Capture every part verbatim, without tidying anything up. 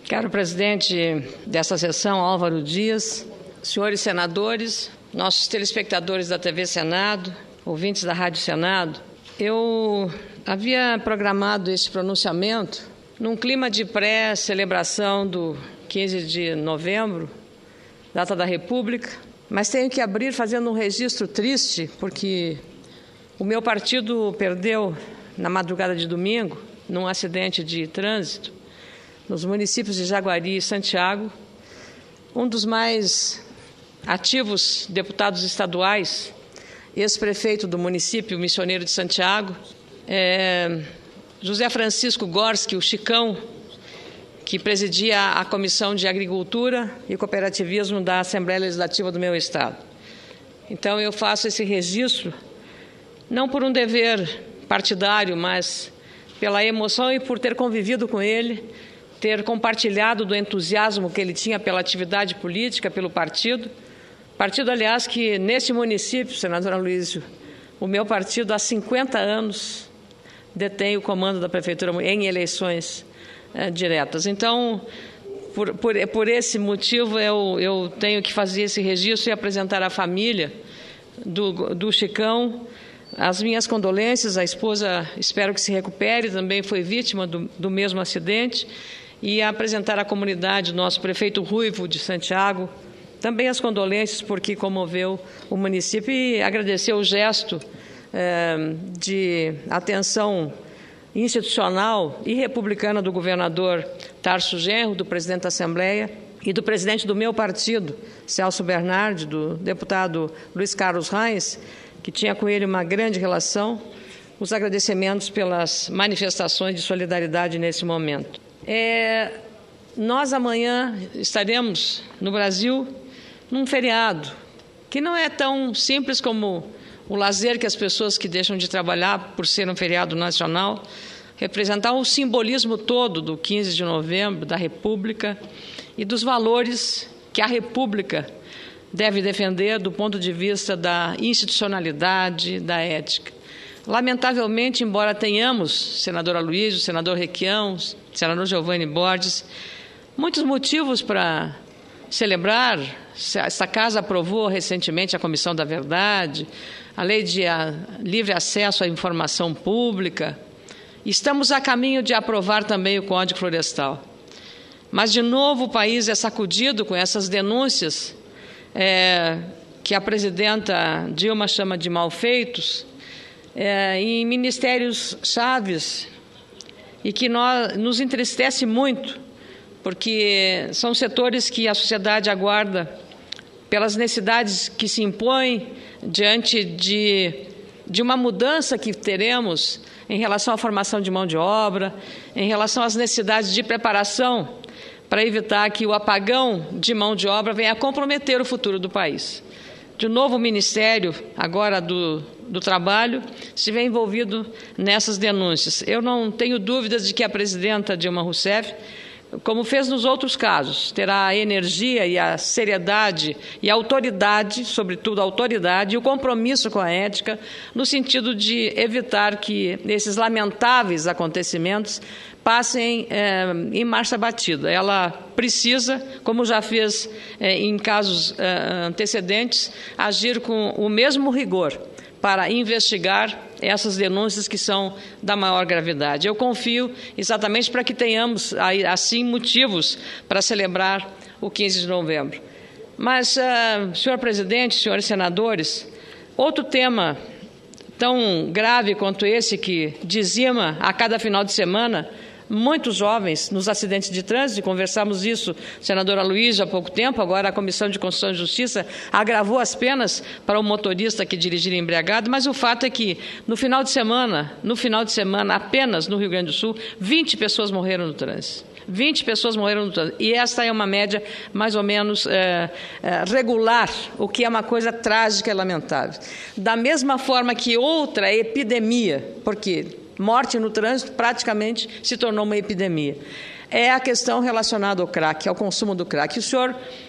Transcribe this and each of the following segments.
Caro presidente dessa sessão, Álvaro Dias, senhores senadores, nossos telespectadores da T V Senado, ouvintes da Rádio Senado, eu havia programado esse pronunciamento num clima de pré-celebração do quinze de novembro, data da República, mas tenho que abrir fazendo um registro triste, porque o meu partido perdeu, na madrugada de domingo, num acidente de trânsito, nos municípios de Jaguari e Santiago, um dos mais ativos deputados estaduais, ex-prefeito do município missioneiro de Santiago, é, José Francisco Gorski, o Chicão, que presidia a Comissão de Agricultura e Cooperativismo da Assembleia Legislativa do meu estado. Então, eu faço esse registro, não por um dever partidário, mas pela emoção e por ter convivido com ele, ter compartilhado do entusiasmo que ele tinha pela atividade política, pelo partido. Partido, aliás, que neste município, senador Aloysio, o meu partido há cinquenta anos detém o comando da prefeitura em eleições é, diretas. Então, por, por, por esse motivo, eu, eu tenho que fazer esse registro e apresentar à família do, do Chicão as minhas condolências. A esposa, espero que se recupere, também foi vítima do, do mesmo acidente, e apresentar à comunidade, nosso prefeito Ruivo de Santiago, também as condolências, porque comoveu o município, e agradecer o gesto eh, de atenção institucional e republicana do governador Tarso Genro, do presidente da Assembleia, e do presidente do meu partido, Celso Bernardi, do deputado Luiz Carlos Reis, que tinha com ele uma grande relação, os agradecimentos pelas manifestações de solidariedade nesse momento. É, nós amanhã estaremos no Brasil num feriado, que não é tão simples como o lazer que as pessoas que deixam de trabalhar por ser um feriado nacional, representar o simbolismo todo do quinze de novembro, da República e dos valores que a República deve defender do ponto de vista da institucionalidade, da ética. Lamentavelmente, embora tenhamos, senador Aloysio, senador Requião, senador Giovanni Borges, muitos motivos para celebrar. Esta casa aprovou recentemente a Comissão da Verdade, a lei de a, livre acesso à informação pública. Estamos a caminho de aprovar também o Código Florestal. Mas, de novo, o país é sacudido com essas denúncias é, que a presidenta Dilma chama de malfeitos, é, em ministérios chaves, e que nós, nos entristece muito, porque são setores que a sociedade aguarda pelas necessidades que se impõem diante de, de uma mudança que teremos em relação à formação de mão de obra, em relação às necessidades de preparação para evitar que o apagão de mão de obra venha a comprometer o futuro do país. De novo, o Ministério, agora do, do Trabalho, se vê envolvido nessas denúncias. Eu não tenho dúvidas de que a presidenta Dilma Rousseff, como fez nos outros casos, terá a energia e a seriedade e a autoridade, sobretudo a autoridade e o compromisso com a ética, no sentido de evitar que esses lamentáveis acontecimentos passem é, em marcha batida. Ela precisa, como já fez é, em casos é, antecedentes, agir com o mesmo rigor para investigar essas denúncias que são da maior gravidade. Eu confio exatamente para que tenhamos, assim, motivos para celebrar o quinze de novembro. Mas, uh, senhor presidente, senhores senadores, outro tema tão grave quanto esse que dizima a cada final de semana muitos jovens nos acidentes de trânsito, conversamos isso, senador Aloysio, há pouco tempo. Agora a Comissão de Constituição e Justiça agravou as penas para o motorista que dirigir embriagado, mas o fato é que no final de semana, no final de semana, apenas no Rio Grande do Sul, vinte pessoas morreram no trânsito. vinte pessoas morreram no trânsito. E esta é uma média mais ou menos é, é, regular, o que é uma coisa trágica e lamentável. Da mesma forma que outra epidemia, porque morte no trânsito praticamente se tornou uma epidemia, é a questão relacionada ao crack, ao consumo do crack. O senhor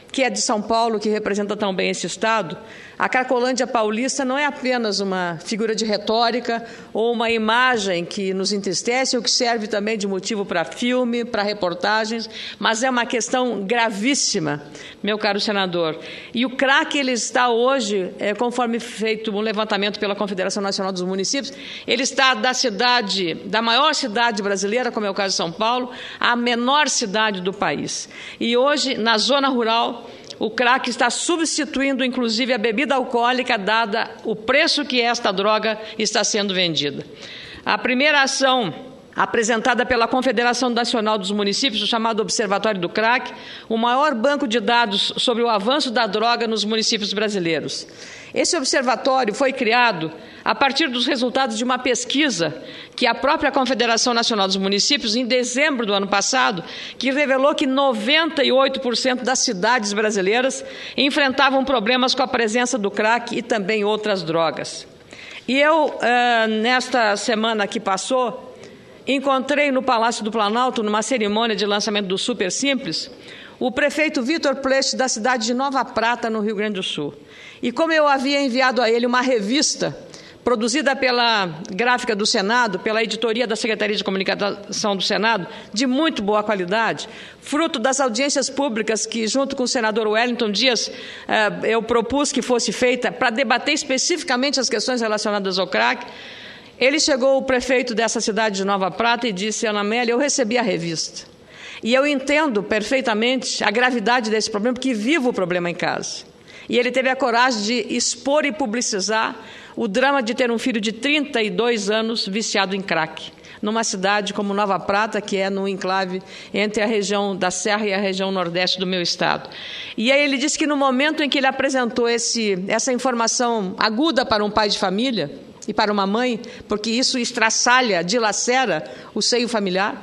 que é de São Paulo, que representa tão bem esse estado, a Cracolândia paulista não é apenas uma figura de retórica ou uma imagem que nos entristece ou que serve também de motivo para filme, para reportagens, mas é uma questão gravíssima, meu caro senador. E o crack, ele está hoje, é, conforme feito um levantamento pela Confederação Nacional dos Municípios, ele está da cidade, da maior cidade brasileira, como é o caso de São Paulo, à menor cidade do país. E hoje, na zona rural, o crack está substituindo, inclusive, a bebida alcoólica, dada o preço que esta droga está sendo vendida. A primeira ação apresentada pela Confederação Nacional dos Municípios, o chamado Observatório do Crack, o maior banco de dados sobre o avanço da droga nos municípios brasileiros. Esse observatório foi criado a partir dos resultados de uma pesquisa que a própria Confederação Nacional dos Municípios, em dezembro do ano passado, que revelou que noventa e oito por cento das cidades brasileiras enfrentavam problemas com a presença do crack e também outras drogas. E eu, nesta semana que passou, encontrei no Palácio do Planalto, numa cerimônia de lançamento do Super Simples, o prefeito Vitor Plesce, da cidade de Nova Prata, no Rio Grande do Sul. E como eu havia enviado a ele uma revista produzida pela Gráfica do Senado, pela editoria da Secretaria de Comunicação do Senado, de muito boa qualidade, fruto das audiências públicas que, junto com o senador Wellington Dias, eu propus que fosse feita para debater especificamente as questões relacionadas ao crack. Ele chegou, o prefeito dessa cidade de Nova Prata, e disse: Ana Amélia, eu recebi a revista. E eu entendo perfeitamente a gravidade desse problema, porque vivo o problema em casa. E ele teve a coragem de expor e publicizar o drama de ter um filho de trinta e dois anos viciado em crack, numa cidade como Nova Prata, que é no enclave entre a região da Serra e a região nordeste do meu estado. E aí ele disse que no momento em que ele apresentou esse, essa informação aguda para um pai de família e para uma mãe, porque isso estraçalha, dilacera o seio familiar,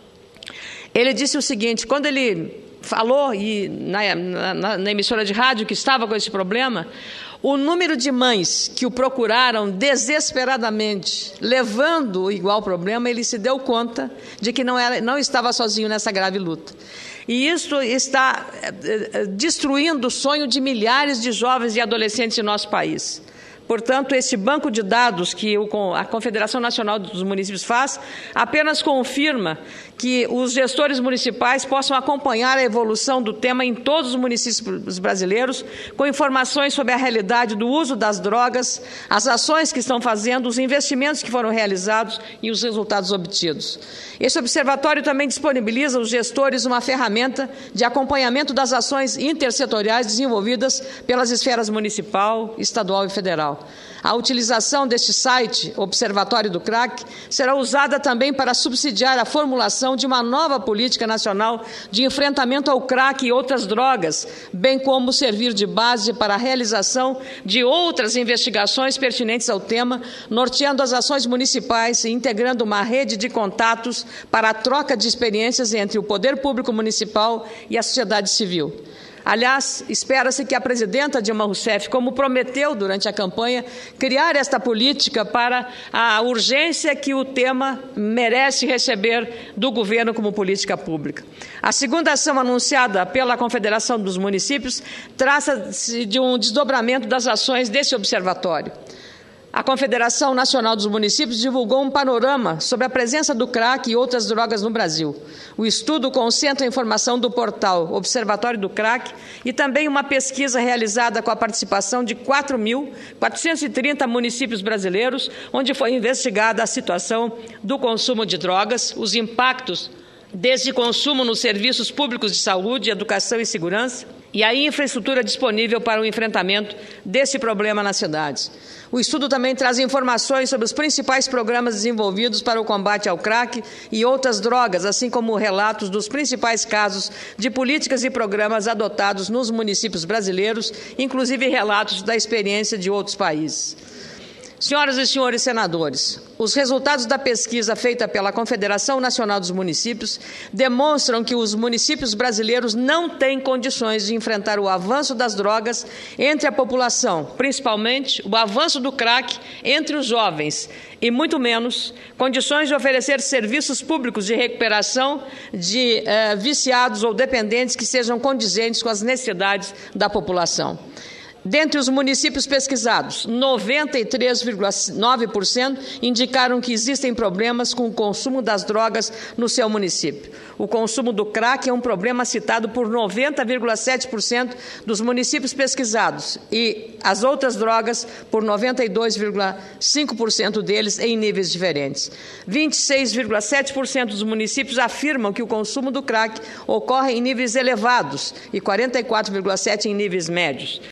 ele disse o seguinte: quando ele falou e na, na, na emissora de rádio que estava com esse problema, o número de mães que o procuraram desesperadamente, levando o igual problema, ele se deu conta de que não, era, não estava sozinho nessa grave luta. E isso está destruindo o sonho de milhares de jovens e adolescentes em nosso país. Portanto, esse banco de dados que a Confederação Nacional dos Municípios faz apenas confirma que os gestores municipais possam acompanhar a evolução do tema em todos os municípios brasileiros, com informações sobre a realidade do uso das drogas, as ações que estão fazendo, os investimentos que foram realizados e os resultados obtidos. Esse observatório também disponibiliza aos gestores uma ferramenta de acompanhamento das ações intersetoriais desenvolvidas pelas esferas municipal, estadual e federal. A utilização deste site, Observatório do Crack, será usada também para subsidiar a formulação de uma nova política nacional de enfrentamento ao crack e outras drogas, bem como servir de base para a realização de outras investigações pertinentes ao tema, norteando as ações municipais e integrando uma rede de contatos para a troca de experiências entre o poder público municipal e a sociedade civil. Aliás, espera-se que a presidenta Dilma Rousseff, como prometeu durante a campanha, criar esta política para a urgência que o tema merece receber do governo como política pública. A segunda ação anunciada pela Confederação dos Municípios trata-se de um desdobramento das ações desse observatório. A Confederação Nacional dos Municípios divulgou um panorama sobre a presença do crack e outras drogas no Brasil. O estudo concentra a informação do portal Observatório do Crack e também uma pesquisa realizada com a participação de quatro mil quatrocentos e trinta municípios brasileiros, onde foi investigada a situação do consumo de drogas, os impactos desse consumo nos serviços públicos de saúde, educação e segurança, e a infraestrutura disponível para o enfrentamento desse problema nas cidades. O estudo também traz informações sobre os principais programas desenvolvidos para o combate ao crack e outras drogas, assim como relatos dos principais casos de políticas e programas adotados nos municípios brasileiros, inclusive relatos da experiência de outros países. Senhoras e senhores senadores, os resultados da pesquisa feita pela Confederação Nacional dos Municípios demonstram que os municípios brasileiros não têm condições de enfrentar o avanço das drogas entre a população, principalmente o avanço do crack entre os jovens, e muito menos condições de oferecer serviços públicos de recuperação de eh, viciados ou dependentes que sejam condizentes com as necessidades da população. Dentre os municípios pesquisados, noventa e três vírgula nove por cento indicaram que existem problemas com o consumo das drogas no seu município. O consumo do crack é um problema citado por noventa vírgula sete por cento dos municípios pesquisados e as outras drogas por noventa e dois vírgula cinco por cento deles em níveis diferentes. vinte e seis vírgula sete por cento dos municípios afirmam que o consumo do crack ocorre em níveis elevados e quarenta e quatro vírgula sete por cento em níveis médios.